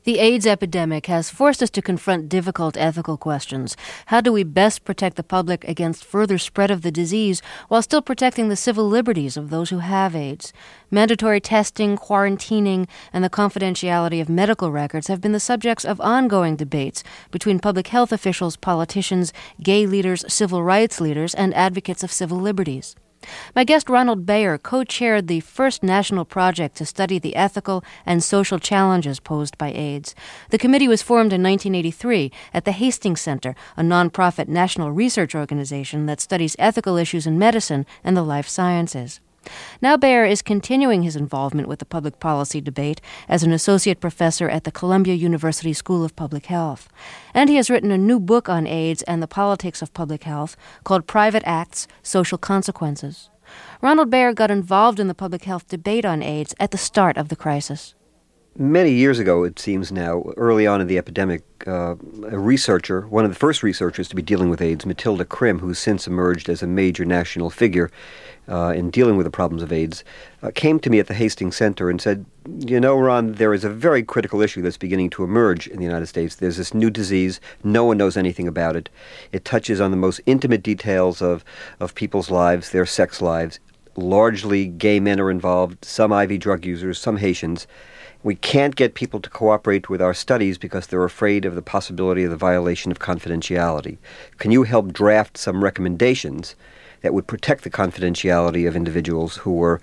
The AIDS epidemic has forced us to confront difficult ethical questions. How do we best protect the public against further spread of the disease while still protecting the civil liberties of those who have AIDS? Mandatory testing, quarantining, and the confidentiality of medical records have been the subjects of ongoing debates between public health officials, politicians, gay leaders, civil rights leaders, and advocates of civil liberties. My guest Ronald Bayer co-chaired the first national project to study the ethical and social challenges posed by AIDS. The committee was formed in 1983 at the Hastings Center, a nonprofit national research organization that studies ethical issues in medicine and the life sciences. Now Bayer is continuing his involvement with the public policy debate as an associate professor at the Columbia University School of Public Health. And he has written a new book on AIDS and the politics of public health called Private Acts, Social Consequences. Ronald Bayer got involved in the public health debate on AIDS at the start of the crisis. Many years ago, it seems now, early on in the epidemic, a researcher, one of the first researchers to be dealing with AIDS, Matilda Krim, who's since emerged as a major national figure in dealing with the problems of AIDS, came to me at the Hastings Center and said, "You know, Ron, there is a very critical issue that's beginning to emerge in the United States. There's this new disease. No one knows anything about it. It touches on the most intimate details of people's lives, their sex lives. Largely gay men are involved, some IV drug users, some Haitians. We can't get people to cooperate with our studies because they're afraid of the possibility of the violation of confidentiality. Can you help draft some recommendations that would protect the confidentiality of individuals who were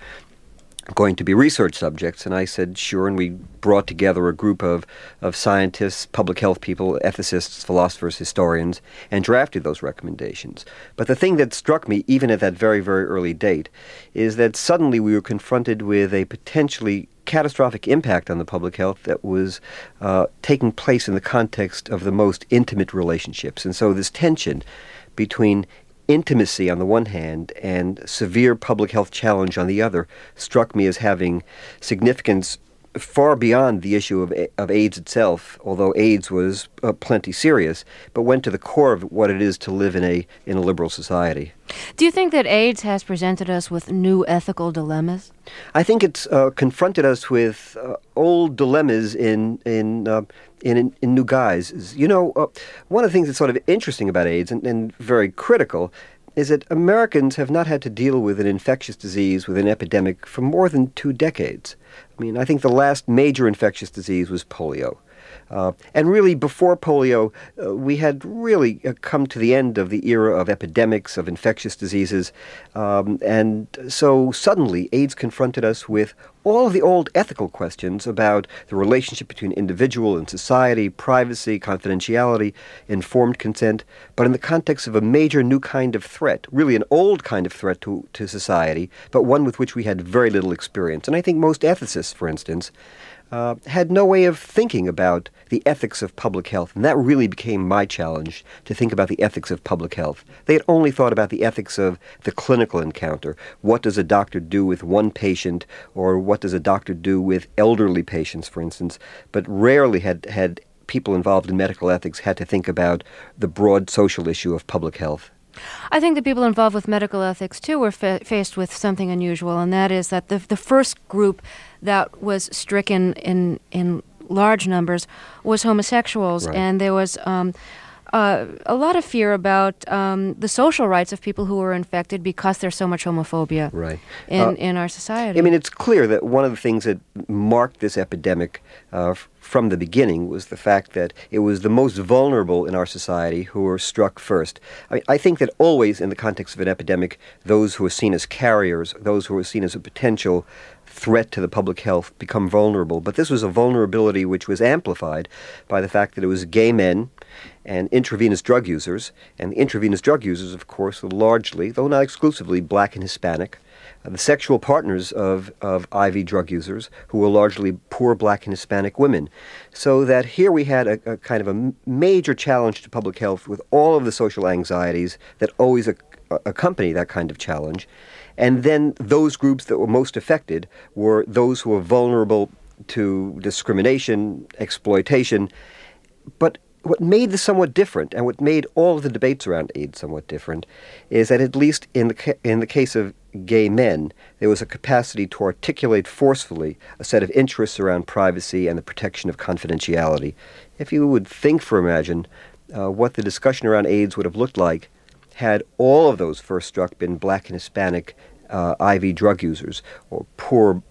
going to be research subjects?" And I said, sure, and we brought together a group of scientists, public health people, ethicists, philosophers, historians, and drafted those recommendations. But the thing that struck me, even at that very, very early date, is that suddenly we were confronted with a potentially catastrophic impact on the public health that was taking place in the context of the most intimate relationships. And so this tension between intimacy on the one hand and severe public health challenge on the other struck me as having significance far beyond the issue of AIDS itself, although AIDS was plenty serious, but went to the core of what it is to live in a liberal society. Do you think that AIDS has presented us with new ethical dilemmas? I think it's confronted us with old dilemmas in new guise. You know, one of the things that's sort of interesting about AIDS and very critical is that Americans have not had to deal with an infectious disease, with an epidemic, for more than 2 decades. I mean, I think the last major infectious disease was polio. And really, before polio, we had really come to the end of the era of epidemics, of infectious diseases. And so suddenly, AIDS confronted us with all of the old ethical questions about the relationship between individual and society, privacy, confidentiality, informed consent, but in the context of a major new kind of threat, really an old kind of threat to society, but one with which we had very little experience. And I think most ethicists, for instance, had no way of thinking about the ethics of public health. And that really became my challenge, to think about the ethics of public health. They had only thought about the ethics of the clinical encounter. What does a doctor do with one patient, or what does a doctor do with elderly patients, for instance? But rarely had people involved in medical ethics had to think about the broad social issue of public health. I think the people involved with medical ethics, too, were faced with something unusual, and that is that the first group that was stricken in large numbers was homosexuals, right. And there was a lot of fear about the social rights of people who were infected because there's so much homophobia right. in our society. I mean, it's clear that one of the things that marked this epidemic from the beginning was the fact that it was the most vulnerable in our society who were struck first. I think that always in the context of an epidemic, those who are seen as carriers, those who are seen as a potential threat to the public health become vulnerable. But this was a vulnerability which was amplified by the fact that it was gay men and intravenous drug users. And the intravenous drug users, of course, were largely, though not exclusively, black and Hispanic. The sexual partners of IV drug users, who were largely poor black and Hispanic women. So that here we had a kind of a major challenge to public health with all of the social anxieties that always accompany that kind of challenge. And then those groups that were most affected were those who were vulnerable to discrimination, exploitation. But what made this somewhat different, and what made all of the debates around AIDS somewhat different, is that at least in the case of gay men, there was a capacity to articulate forcefully a set of interests around privacy and the protection of confidentiality. If you would think for imagine what the discussion around AIDS would have looked like had all of those first struck been black and Hispanic IV drug users or poor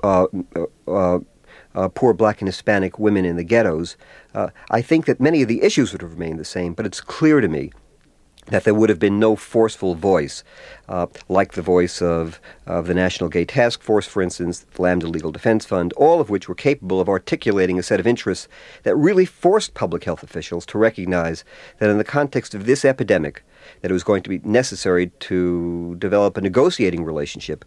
black and Hispanic women in the ghettos, I think that many of the issues would have remained the same, but it's clear to me that there would have been no forceful voice, like the voice of the National Gay Task Force, for instance, the Lambda Legal Defense Fund, all of which were capable of articulating a set of interests that really forced public health officials to recognize that in the context of this epidemic, that it was going to be necessary to develop a negotiating relationship,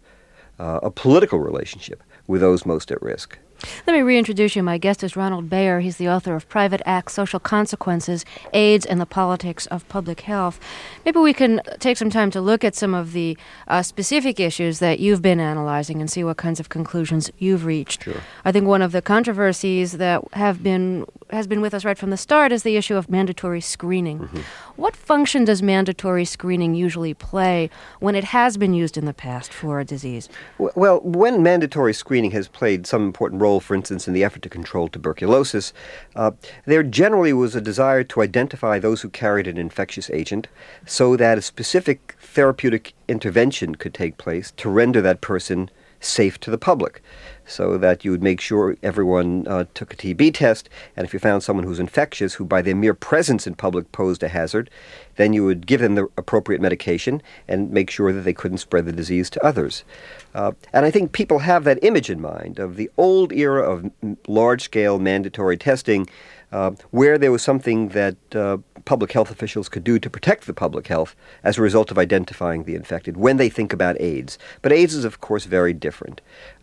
a political relationship with those most at risk. Let me reintroduce you. My guest is Ronald Bayer. He's the author of Private Acts, Social Consequences, AIDS and the Politics of Public Health. Maybe we can take some time to look at some of the specific issues that you've been analyzing and see what kinds of conclusions you've reached. Sure. I think one of the controversies that has been with us right from the start is the issue of mandatory screening. Mm-hmm. What function does mandatory screening usually play when it has been used in the past for a disease? Well, when mandatory screening has played some important role, for instance, in the effort to control tuberculosis, there generally was a desire to identify those who carried an infectious agent so that a specific therapeutic intervention could take place to render that person safe to the public, so that you would make sure everyone took a TB test, and if you found someone who's infectious, who by their mere presence in public posed a hazard, then you would give them the appropriate medication and make sure that they couldn't spread the disease to others. And I think people have that image in mind of the old era of large-scale mandatory testing, where there was something that public health officials could do to protect the public health as a result of identifying the infected when they think about AIDS. But AIDS is, of course, very different.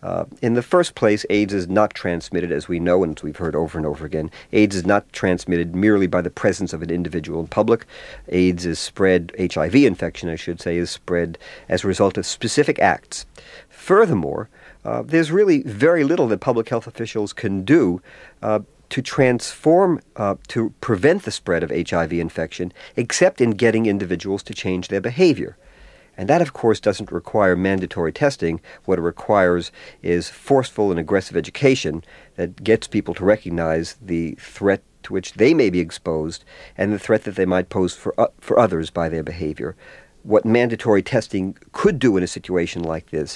In the first place, AIDS is not transmitted, as we know and as we've heard over and over again. AIDS is not transmitted merely by the presence of an individual in public. AIDS is spread, HIV infection, I should say, is spread as a result of specific acts. Furthermore, there's really very little that public health officials can do to prevent the spread of HIV infection, except in getting individuals to change their behavior. And that, of course, doesn't require mandatory testing. What it requires is forceful and aggressive education that gets people to recognize the threat to which they may be exposed and the threat that they might pose for others by their behavior. What mandatory testing could do in a situation like this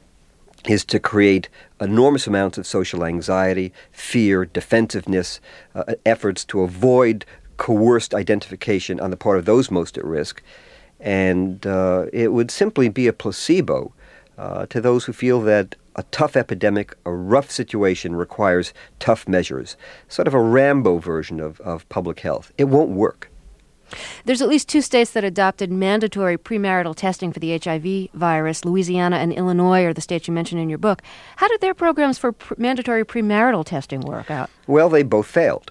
is to create enormous amounts of social anxiety, fear, defensiveness, efforts to avoid coerced identification on the part of those most at risk. And it would simply be a placebo to those who feel that a tough epidemic, a rough situation requires tough measures, sort of a Rambo version of public health. It won't work. There's at least 2 states that adopted mandatory premarital testing for the HIV virus. Louisiana and Illinois are the states you mentioned in your book. How did their programs for mandatory premarital testing work out? Well, they both failed.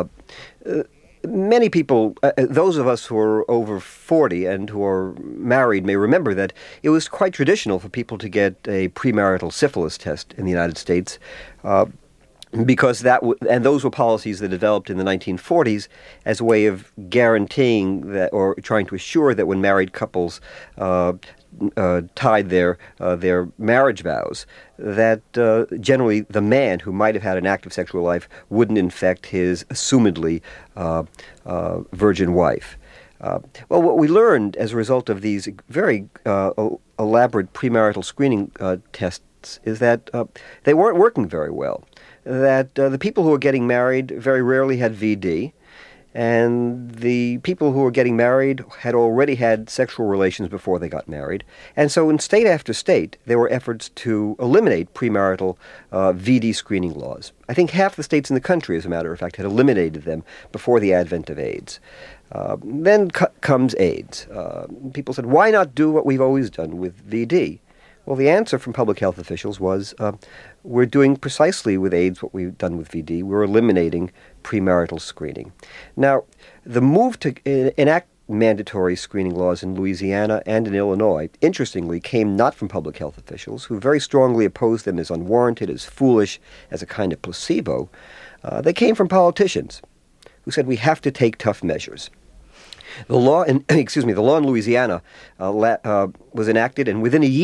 Many people, those of us who are over 40 and who are married may remember that it was quite traditional for people to get a premarital syphilis test in the United States. Because and those were policies that developed in the 1940s as a way of guaranteeing that, or trying to assure that when married couples tied their marriage vows, that generally the man who might have had an active sexual life wouldn't infect his assumedly virgin wife. Well, what we learned as a result of these very elaborate premarital screening tests is that they weren't working very well. That the people who were getting married very rarely had VD, and the people who were getting married had already had sexual relations before they got married. And so in state after state, there were efforts to eliminate premarital VD screening laws. I think half the states in the country, as a matter of fact, had eliminated them before the advent of AIDS. Then comes AIDS. People said, why not do what we've always done with VD? Well, the answer from public health officials was, we're doing precisely with AIDS what we've done with VD. We're eliminating premarital screening. Now, the move to enact mandatory screening laws in Louisiana and in Illinois, interestingly, came not from public health officials, who very strongly opposed them as unwarranted, as foolish, as a kind of placebo. They came from politicians who said we have to take tough measures. The law in Louisiana was enacted, and within a year,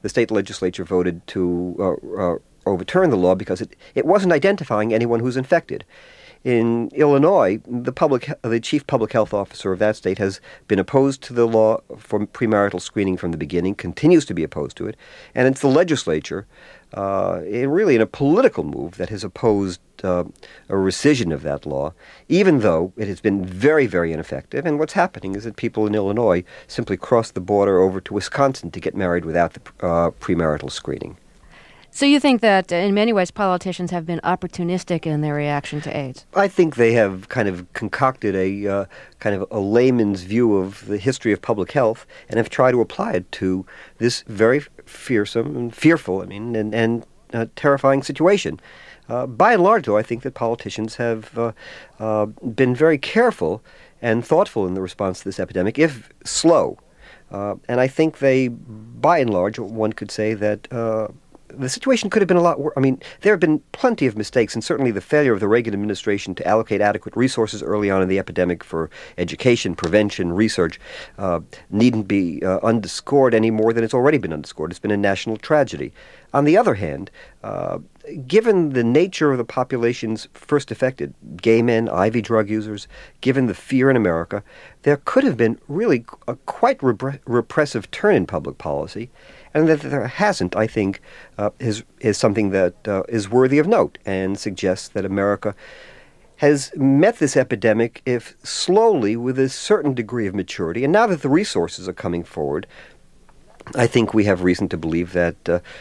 the state legislature voted to overturn the law because it wasn't identifying anyone who's infected. In Illinois, the chief public health officer of that state has been opposed to the law for premarital screening from the beginning, continues to be opposed to it, and it's the legislature, really in a political move, that has opposed a rescission of that law, even though it has been very, very ineffective. And what's happening is that people in Illinois simply cross the border over to Wisconsin to get married without the premarital screening. So you think that in many ways politicians have been opportunistic in their reaction to AIDS? I think they have kind of concocted a kind of a layman's view of the history of public health and have tried to apply it to this very fearsome and fearful, and terrifying situation. By and large, though, I think that politicians have been very careful and thoughtful in the response to this epidemic, if slow. And I think they, by and large, one could say that the situation could have been a lot worse. There have been plenty of mistakes, and certainly the failure of the Reagan administration to allocate adequate resources early on in the epidemic for education, prevention, research needn't be underscored any more than it's already been underscored. It's been a national tragedy. On the other hand, given the nature of the populations first affected, gay men, IV drug users, given the fear in America, there could have been really a quite repressive turn in public policy. And that there hasn't, I think, is something that is worthy of note and suggests that America has met this epidemic, if slowly, with a certain degree of maturity. And now that the resources are coming forward, I think we have reason to believe that,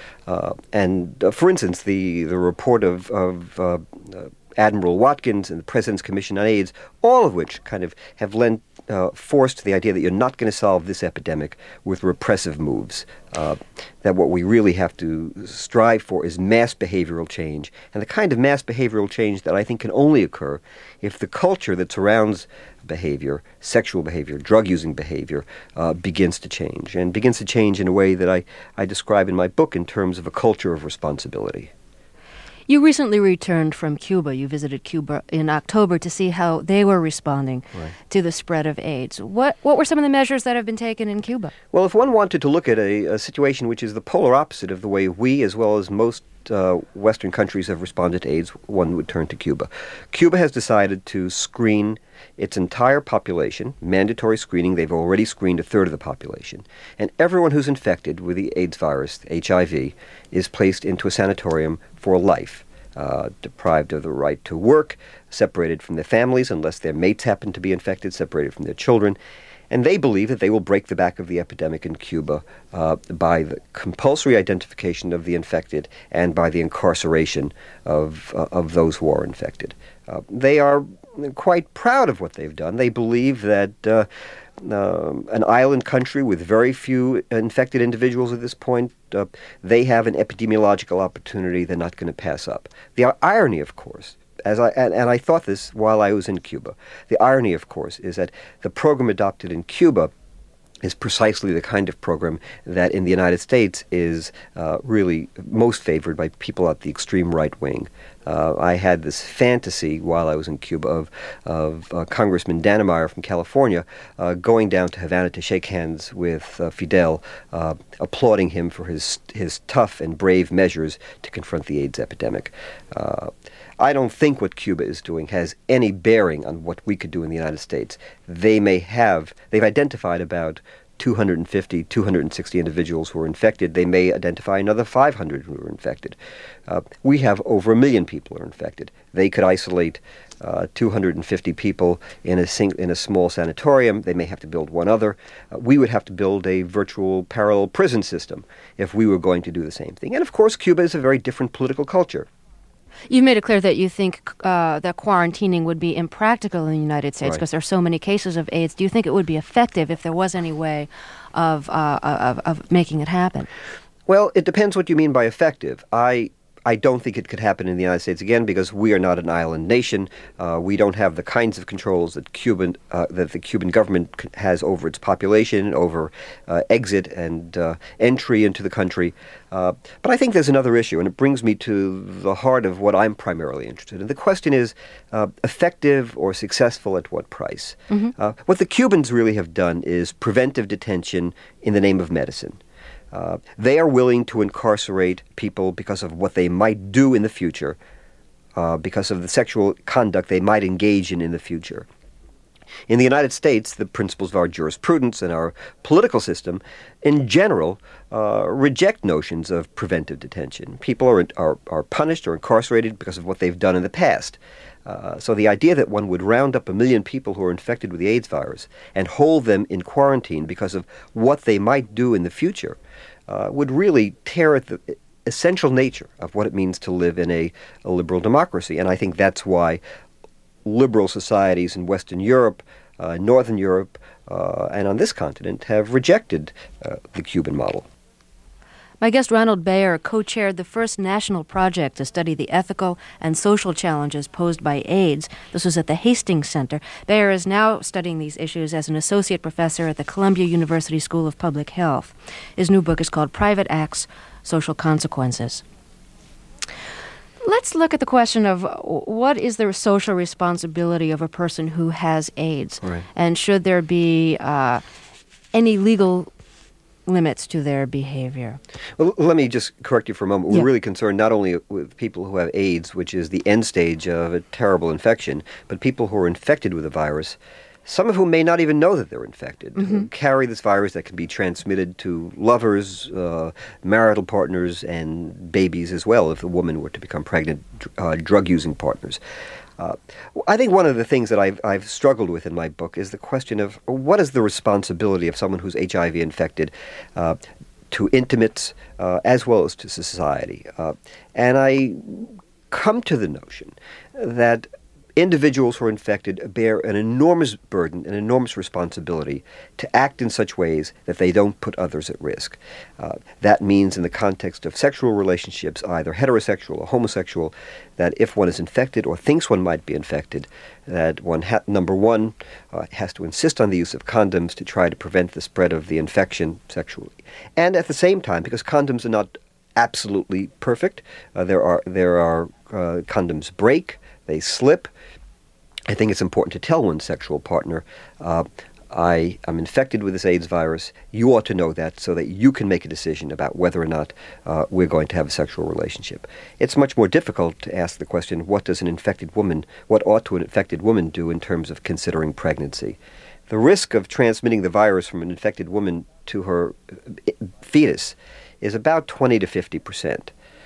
for instance, the report of Admiral Watkins and the President's Commission on AIDS, all of which kind of have lent force to the idea that you're not going to solve this epidemic with repressive moves, that what we really have to strive for is mass behavioral change, and the kind of mass behavioral change that I think can only occur if the culture that surrounds behavior, sexual behavior, drug-using behavior, begins to change, and begins to change in a way that I describe in my book in terms of a culture of responsibility. You recently returned from Cuba. You visited Cuba in October to see how they were responding to the spread of AIDS. What were some of the measures that have been taken in Cuba? Well, if one wanted to look at a situation which is the polar opposite of the way we, as well as most Western countries, have responded to AIDS, one would turn to Cuba. Cuba has decided to screen its entire population, mandatory screening. They've already screened a third of the population. And everyone who's infected with the AIDS virus, HIV, is placed into a sanatorium for life, deprived of the right to work, separated from their families unless their mates happen to be infected, separated from their children. And they believe that they will break the back of the epidemic in Cuba by the compulsory identification of the infected and by the incarceration of those who are infected. They are quite proud of what they've done. They believe that an island country with very few infected individuals at this point, they have an epidemiological opportunity they're not going to pass up. The irony, of course, and I thought this while I was in Cuba, the irony, of course, is that the program adopted in Cuba is precisely the kind of program that in the United States is really most favored by people at the extreme right wing. I had this fantasy while I was in Cuba of Congressman Dannemeyer from California going down to Havana to shake hands with Fidel, applauding him for his tough and brave measures to confront the AIDS epidemic. I don't think what Cuba is doing has any bearing on what we could do in the United States. They've identified about 250, 260 individuals who are infected. They may identify another 500 who are infected. We have over 1 million people who are infected. They could isolate 250 people in a small sanatorium. They may have to build one other. We would have to build a virtual parallel prison system if we were going to do the same thing. And of course, Cuba is a very different political culture. You've made it clear that you think that quarantining would be impractical in the United States because there are so many cases of AIDS. Do you think it would be effective if there was any way of making it happen? Well, it depends what you mean by effective. I don't think it could happen in the United States, again, because we are not an island nation. We don't have the kinds of controls that the Cuban government has over its population, over exit and entry into the country. But I think there's another issue, and it brings me to the heart of what I'm primarily interested in. The question is, effective or successful at what price? Mm-hmm. What the Cubans really have done is preventive detention in the name of medicine. They are willing to incarcerate people because of what they might do in the future, because of the sexual conduct they might engage in the future. In the United States, the principles of our jurisprudence and our political system, in general, reject notions of preventive detention. People are punished or incarcerated because of what they've done in the past. So the idea that one would round up 1 million people who are infected with the AIDS virus and hold them in quarantine because of what they might do in the future would really tear at the essential nature of what it means to live in a liberal democracy. And I think that's why liberal societies in Western Europe, Northern Europe, and on this continent have rejected the Cuban model. My guest Ronald Bayer co-chaired the first national project to study the ethical and social challenges posed by AIDS. This was at the Hastings Center. Bayer is now studying these issues as an associate professor at the Columbia University School of Public Health. His new book is called Private Acts, Social Consequences. Let's look at the question of what is the social responsibility of a person who has AIDS, right, and should there be any legal limits to their behavior? Well, let me just correct you for a moment. We're Yeah. really concerned not only with people who have AIDS, which is the end stage of a terrible infection, but people who are infected with the virus, some of whom may not even know that they're infected, who carry this virus that can be transmitted to lovers, marital partners, and babies as well if a woman were to become pregnant, drug-using partners. I think one of the things that I've struggled with in my book is the question of what is the responsibility of someone who's HIV infected to intimates as well as to society. And I come to the notion that individuals who are infected bear an enormous burden, an enormous responsibility to act in such ways that they don't put others at risk. That means in the context of sexual relationships, either heterosexual or homosexual, that if one is infected or thinks one might be infected, that one, number one, has to insist on the use of condoms to try to prevent the spread of the infection sexually. And at the same time, because condoms are not absolutely perfect, there are condoms break, they slip. I think it's important to tell one's sexual partner, I am infected with this AIDS virus. You ought to know that so that you can make a decision about whether or not we're going to have a sexual relationship. It's much more difficult to ask the question, what ought an infected woman do in terms of considering pregnancy? The risk of transmitting the virus from an infected woman to her fetus is about 20 to 50%.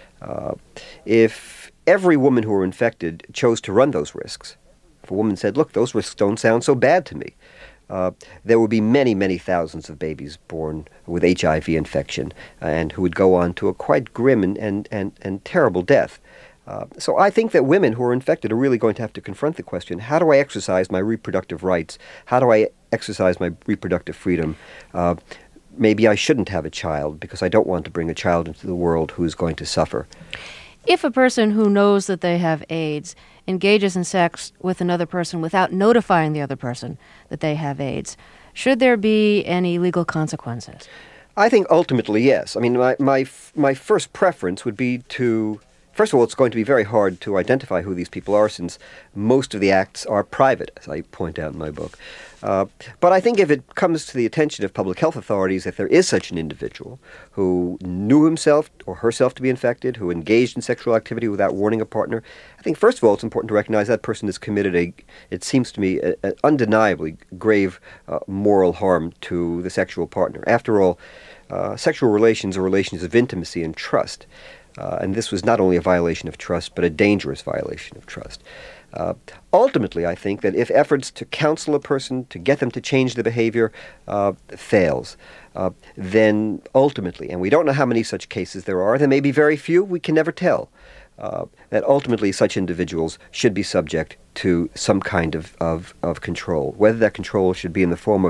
If every woman who were infected chose to run those risks, if a woman said, look, those risks don't sound so bad to me, there would be many, many thousands of babies born with HIV infection and who would go on to a quite grim and terrible death. So I think that women who are infected are really going to have to confront the question, how do I exercise my reproductive rights? How do I exercise my reproductive freedom? Maybe I shouldn't have a child because I don't want to bring a child into the world who is going to suffer. If a person who knows that they have AIDS engages in sex with another person without notifying the other person that they have AIDS, should there be any legal consequences? I think ultimately, yes. I mean, my first preference would be to... First of all, it's going to be very hard to identify who these people are since most of the acts are private, as I point out in my book. But I think if it comes to the attention of public health authorities that there is such an individual who knew himself or herself to be infected, who engaged in sexual activity without warning a partner, I think first of all it's important to recognize that person has committed it seems to me, an undeniably grave moral harm to the sexual partner. After all, sexual relations are relations of intimacy and trust. And this was not only a violation of trust, but a dangerous violation of trust. Ultimately, I think that if efforts to counsel a person, to get them to change their behavior, fails, then ultimately, and we don't know how many such cases there may be very few, we can never tell, that ultimately such individuals should be subject to some kind of control, whether that control should be in the form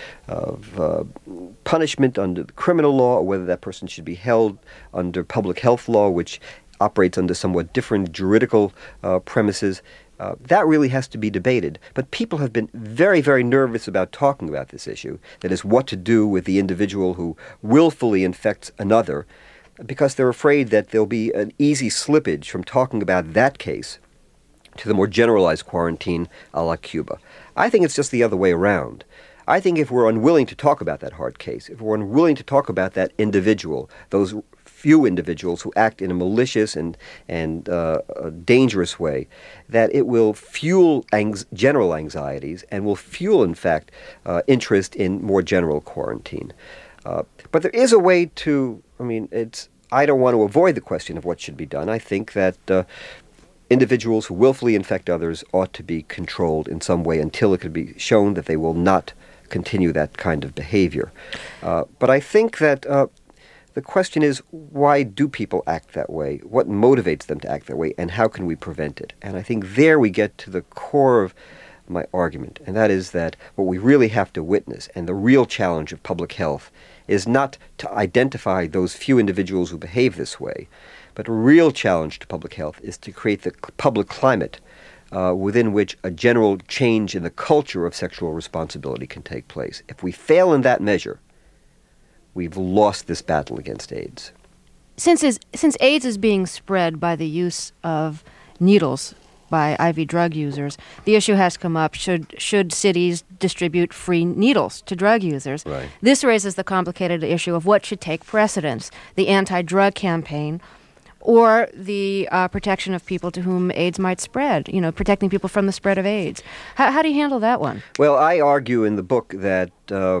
of punishment under the criminal law, or whether that person should be held under public health law, which operates under somewhat different juridical premises. That really has to be debated. But people have been very, very nervous about talking about this issue, that is, what to do with the individual who willfully infects another, because they're afraid that there'll be an easy slippage from talking about that case to the more generalized quarantine a la Cuba. I think it's just the other way around. I think if we're unwilling to talk about that hard case, if we're unwilling to talk about that individual, those few individuals who act in a malicious and a dangerous way, that it will fuel general anxieties and will fuel, in fact, interest in more general quarantine. But there is a way to, I don't want to avoid the question of what should be done. I think that individuals who willfully infect others ought to be controlled in some way until it can be shown that they will not continue that kind of behavior. But I think that the question is, why do people act that way? What motivates them to act that way? And how can we prevent it? And I think there we get to the core of my argument, and that is that what we really have to witness, and the real challenge of public health, is not to identify those few individuals who behave this way, but a real challenge to public health is to create the public climate within which a general change in the culture of sexual responsibility can take place. If we fail in that measure, we've lost this battle against AIDS. Since AIDS is being spread by the use of needles by IV drug users, the issue has come up, should cities distribute free needles to drug users? Right. This raises the complicated issue of what should take precedence, the anti-drug campaign or the protection of people to whom AIDS might spread, protecting people from the spread of AIDS. How do you handle that one? Well, I argue in the book that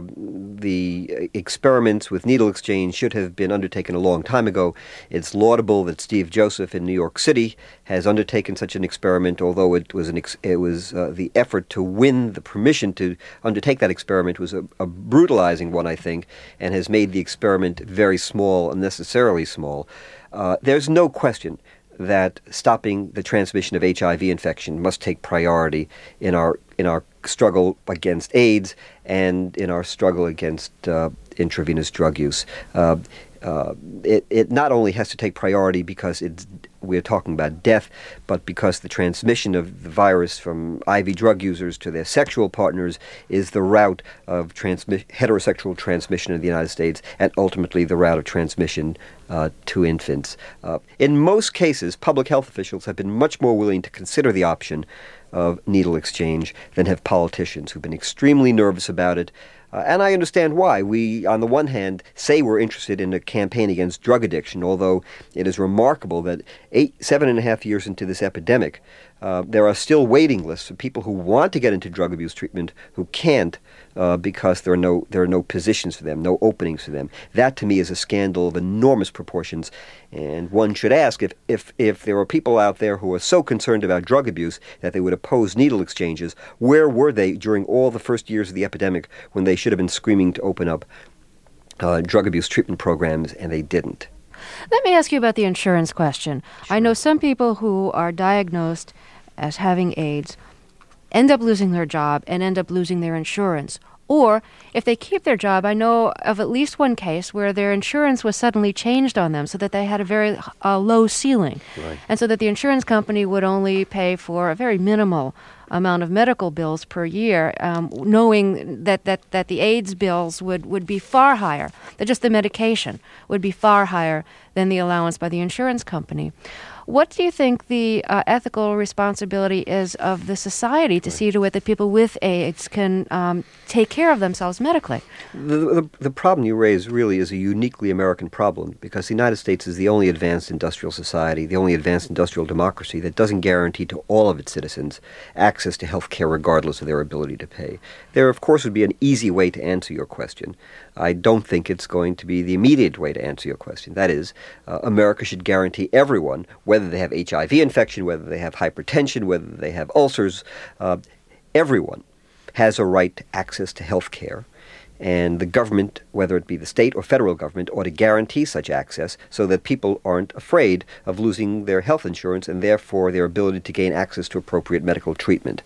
the experiments with needle exchange should have been undertaken a long time ago. It's laudable that Steve Joseph in New York City has undertaken such an experiment, although it was the effort to win the permission to undertake that experiment was a brutalizing one, I think, and has made the experiment very small, unnecessarily small. There's no question that stopping the transmission of HIV infection must take priority in our struggle against AIDS and in our struggle against intravenous drug use. It not only has to take priority because we're talking about death, but because the transmission of the virus from IV drug users to their sexual partners is the route of heterosexual transmission in the United States and ultimately the route of transmission to infants. In most cases, public health officials have been much more willing to consider the option of needle exchange than have politicians who've been extremely nervous about it. And I understand why. We, on the one hand, say we're interested in a campaign against drug addiction, although it is remarkable that 7.5 years into this epidemic, there are still waiting lists of people who want to get into drug abuse treatment who can't because there are no positions for them, no openings for them. That, to me, is a scandal of enormous proportions. And one should ask if there are people out there who are so concerned about drug abuse that they would oppose needle exchanges, where were they during all the first years of the epidemic when they should have been screaming to open up drug abuse treatment programs, and they didn't? Let me ask you about the insurance question. Sure. I know some people who are diagnosed as having AIDS end up losing their job and end up losing their insurance. Or if they keep their job, I know of at least one case where their insurance was suddenly changed on them so that they had a very low ceiling. Right. And so that the insurance company would only pay for a very minimal amount of medical bills per year, knowing that the AIDS bills would be far higher, that just the medication would be far higher than the allowance by the insurance company. What do you think the ethical responsibility is of the society to see to it that people with AIDS can take care of themselves medically? The problem you raise really is a uniquely American problem because the United States is the only advanced industrial society, the only advanced industrial democracy that doesn't guarantee to all of its citizens access to health care regardless of their ability to pay. There, of course, would be an easy way to answer your question. I don't think it's going to be the immediate way to answer your question. That is, America should guarantee everyone, whether they have HIV infection, whether they have hypertension, whether they have ulcers, everyone has a right to access to health care. And the government, whether it be the state or federal government, ought to guarantee such access so that people aren't afraid of losing their health insurance and therefore their ability to gain access to appropriate medical treatment.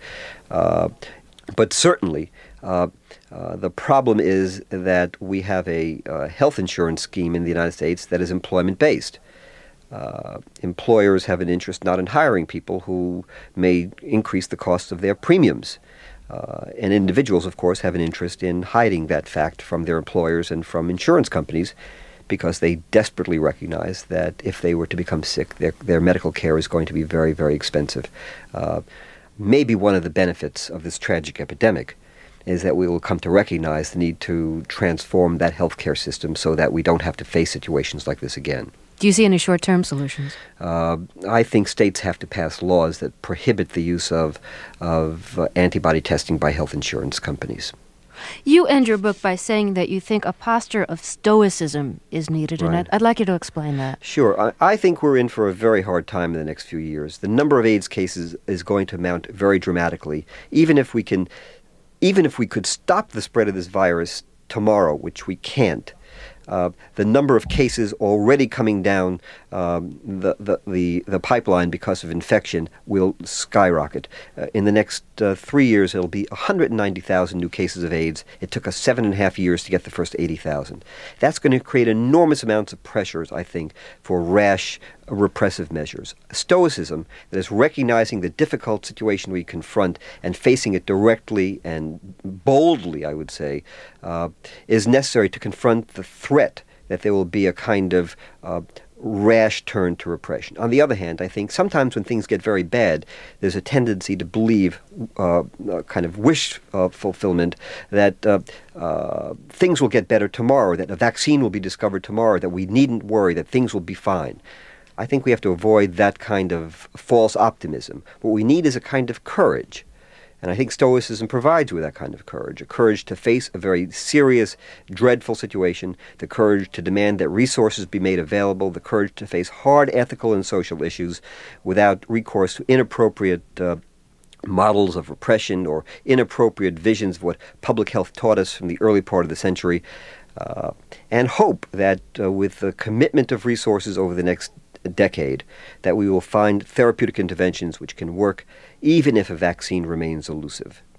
But certainly, the problem is that we have a health insurance scheme in the United States that is employment-based. Employers have an interest not in hiring people who may increase the cost of their premiums. And individuals, of course, have an interest in hiding that fact from their employers and from insurance companies because they desperately recognize that if they were to become sick, their medical care is going to be very, very expensive. Maybe one of the benefits of this tragic epidemic is that we will come to recognize the need to transform that healthcare system so that we don't have to face situations like this again. Do you see any short-term solutions? I think states have to pass laws that prohibit the use of antibody testing by health insurance companies. You end your book by saying that you think a posture of stoicism is needed, Right. and I'd like you to explain that. Sure. I think we're in for a very hard time in the next few years. The number of AIDS cases is going to mount very dramatically. Even if we could stop the spread of this virus tomorrow, which we can't, the number of cases already coming down the pipeline because of infection will skyrocket. In the next 3 years, it'll be 190,000 new cases of AIDS. It took us 7.5 years to get the first 80,000. That's going to create enormous amounts of pressures, I think, for rash repressive measures. Stoicism, that is recognizing the difficult situation we confront and facing it directly and boldly, I would say, is necessary to confront the threat that there will be a kind of rash turn to repression. On the other hand, I think sometimes when things get very bad, there's a tendency to believe, kind of wish fulfillment, that things will get better tomorrow, that a vaccine will be discovered tomorrow, that we needn't worry, that things will be fine. I think we have to avoid that kind of false optimism. What we need is a kind of courage. And I think Stoicism provides with that kind of courage, a courage to face a very serious, dreadful situation, the courage to demand that resources be made available, the courage to face hard ethical and social issues without recourse to inappropriate models of repression or inappropriate visions of what public health taught us from the early part of the century, and hope that with the commitment of resources over the next decade, that we will find therapeutic interventions which can work even if a vaccine remains elusive.